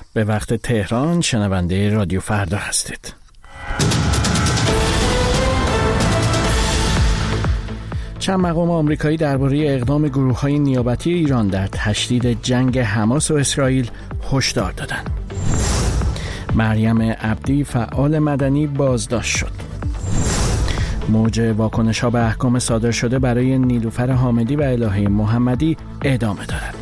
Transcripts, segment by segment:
به وقت تهران شنونده رادیو فردا هستید. چند مقام آمریکایی درباره اقدام گروه‌های نیابتی ایران در تشدید جنگ حماس و اسرائیل هشدار دادند. مریم عبدی فعال مدنی بازداشت شد. موج واکنش‌ها به احکام صادر شده برای نیلوفر حامدی و الهه محمدی ادامه دارد.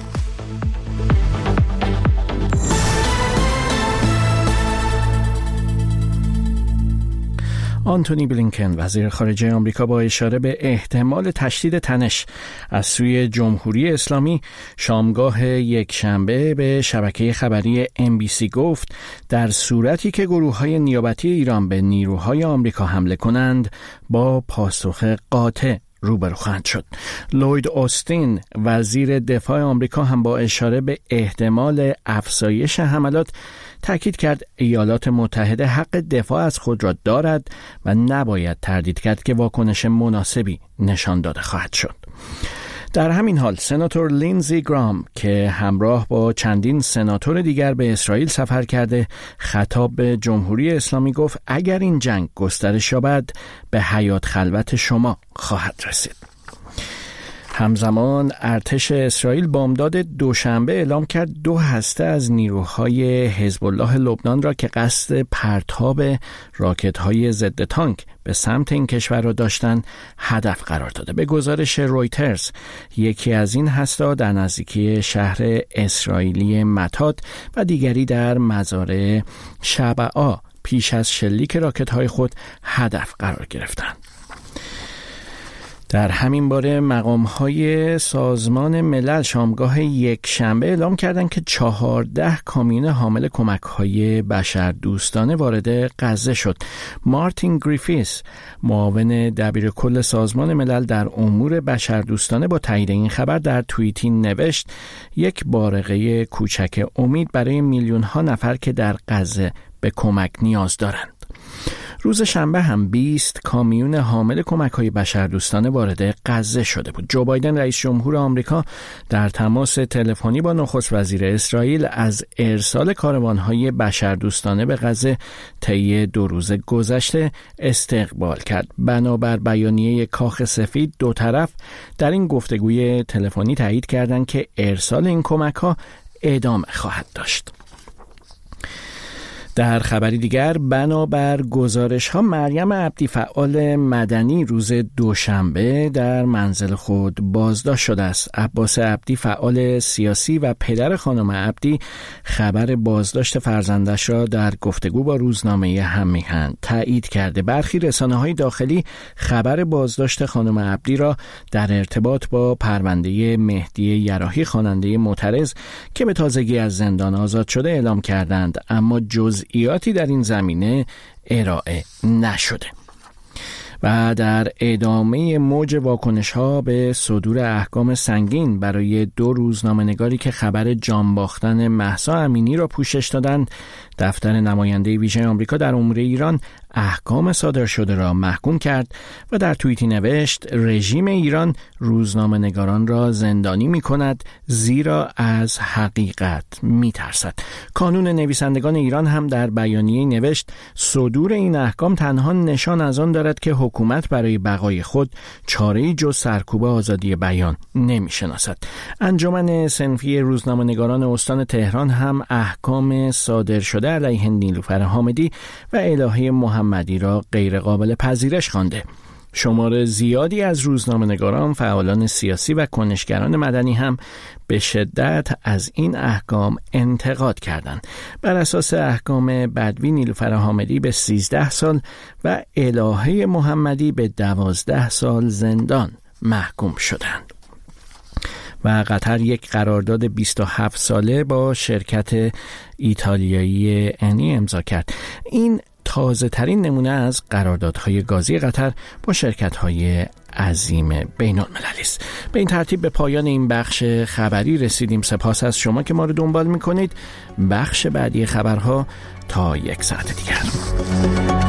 آنتونی بلینکن وزیر خارجه آمریکا با اشاره به احتمال تشدید تنش از سوی جمهوری اسلامی شامگاه یکشنبه به شبکه خبری NBC گفت در صورتی که گروه‌های نیابتی ایران به نیروهای آمریکا حمله کنند با پاسخ قاطع روبرو خواهند شد. لوید آستین وزیر دفاع آمریکا هم با اشاره به احتمال افزایش حملات تاکید کرد ایالات متحده حق دفاع از خود را دارد و نباید تردید کرد که واکنش مناسبی نشان داده خواهد شد. در همین حال سناتور لینزی گرام که همراه با چندین سناتور دیگر به اسرائیل سفر کرده خطاب به جمهوری اسلامی گفت اگر این جنگ گسترش یابد به حیات خلوت شما خواهد رسید. همزمان ارتش اسرائیل بامداد دوشنبه اعلام کرد 2 هسته از نیروهای حزب الله لبنان را که قصد پرتاب راکت‌های ضد تانک به سمت این کشور را داشتند هدف قرار داده. به گزارش رویترز یکی از این هسته‌ها در نزدیکی شهر اسرائیلی متات و دیگری در مزارع شبعا پیش از شلیک راکت‌های خود هدف قرار گرفتند. در همین باره مقام‌های سازمان ملل شامگاه یکشنبه اعلام کردند که 14 کامیون حامل کمک‌های بشردوستانه وارد غزه شد. مارتین گریفیس معاون دبیر کل سازمان ملل در امور بشردوستانه با تایید این خبر در توییتی نوشت یک بارقه کوچک امید برای میلیون‌ها نفر که در غزه به کمک نیاز دارند. روز شنبه هم 20 کامیون حامل کمک‌های بشردوستانه وارد غزه شده بود. جو بایدن رئیس جمهور آمریکا در تماس تلفنی با نخست وزیر اسرائیل از ارسال کاروان‌های بشردوستانه به غزه طی 2 روز گذشته استقبال کرد. بنابر بیانیه کاخ سفید دو طرف در این گفتگوی تلفنی تایید کردند که ارسال این کمک‌ها ادامه خواهد داشت. در خبری دیگر بنابر گزارش‌ها مریم عبدی فعال مدنی روز دوشنبه در منزل خود بازداشت شده است. عباس عبدی فعال سیاسی و پدر خانم عبدی خبر بازداشت فرزندش را در گفتگو با روزنامه هم‌میهن تایید کرده. برخی رسانه‌های داخلی خبر بازداشت خانم عبدی را در ارتباط با پرونده مهدی یراحی خواننده معترض که به تازگی از زندان آزاد شده اعلام کردند، اما جزئیاتی در این زمینه ارائه نشده. و در ادامه موج واکنش‌ها به صدور احکام سنگین برای 2 روزنامه‌نگاری که خبر جان باختن مهسا امینی را پوشش دادند، دفتر نماینده ویژه آمریکا در امور ایران احکام صادر شده را محکوم کرد و در توییتی نوشت رژیم ایران روزنامه‌نگاران را زندانی می‌کند زیرا از حقیقت می‌ترسد. کانون نویسندگان ایران هم در بیانیه نوشت صدور این احکام تنها نشان از آن دارد که حکومت برای بقای خود چاره‌ای جز سرکوب آزادی بیان نمی‌شناسد. انجمن صنفی روزنامه‌نگاران استان تهران هم احکام صادر شده علیه نیلوفر حامدی و الهه محمدی را غیر قابل پذیرش خوانده. شمار زیادی از روزنامه‌نگاران، فعالان سیاسی و کنشگران مدنی هم به شدت از این احکام انتقاد کردند. بر اساس احکام بدوی نیلوفر حامدی به 13 سال و الهه محمدی به 12 سال زندان محکوم شدند. و قطر یک قرارداد 27 ساله با شرکت ایتالیایی انی امضا کرد. این تازه ترین نمونه از قراردادهای گازی قطر با شرکت‌های عظیم بین المللی است. به این ترتیب به پایان این بخش خبری رسیدیم. سپاس از شما که ما رو دنبال می‌کنید. بخش بعدی خبرها تا 1 ساعت دیگر.